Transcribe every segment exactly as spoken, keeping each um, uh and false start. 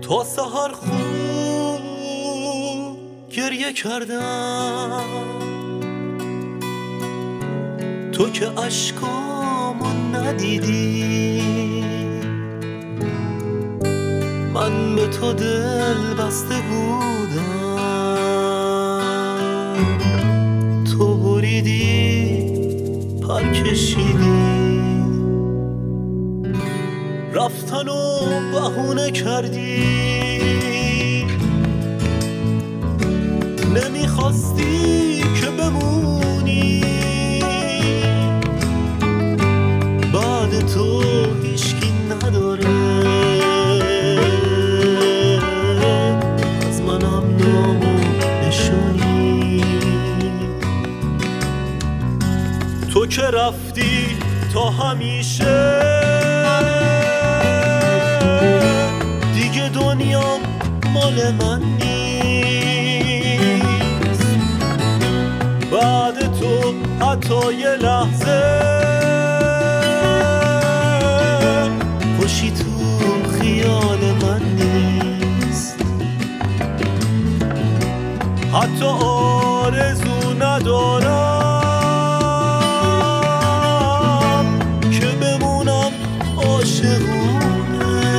تا سحر خوب گریه کردم، تو که اشکامو ندیدی. من به تو دل بسته بودم، تو بریدی پر کشیدی، رفتن و بهونه کردی. نمیخواستی که بمونی، بعد تو هیچکی نداره، از منم نامو نشونی. تو که رفتی تا همیشه، دیگه دنیام مال من نیست. بعد تو حتی یه لحظه خوشی تو خیال من نیست. حتی آرزو ندارم که بمونم عاشقونه.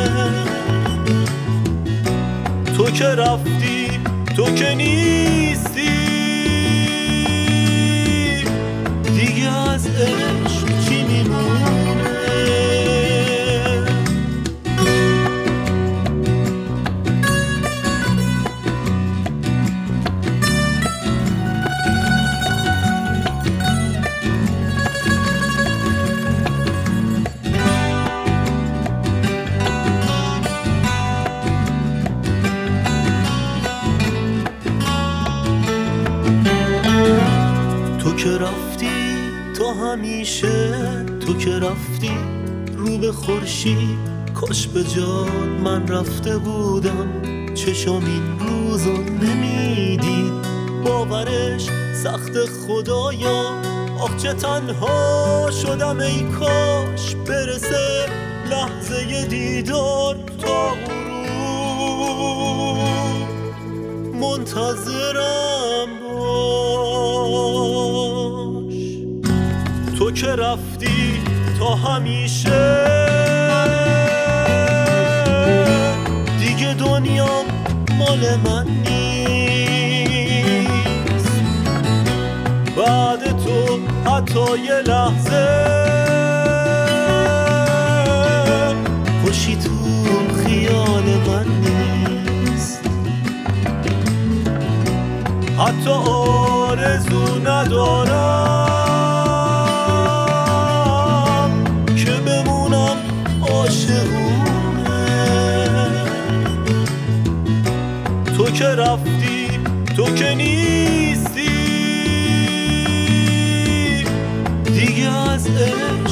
تو که رفتی، تو که نیستی، دیگه از عشق چی میمونه؟ تو که رفتی تا همیشه، تو که رفتی رو به خورشید. کاش به جات من رفته بودم، چشم این روزو نمیدید. باورش سخت خدایا، آخ چه تنها شدم. ای کاش برسه لحظه دیدار، تا غروب منتظرم باش. تو که رفتی تا همیشه، دیگه دنیام مال من نیست. بعد تو حتی یه لحظه خوشی تو خیال من نیست. حتی آرزو ندارم که بمونم عاشقونه. تو که رفتی، تو که نیستی، دیگه از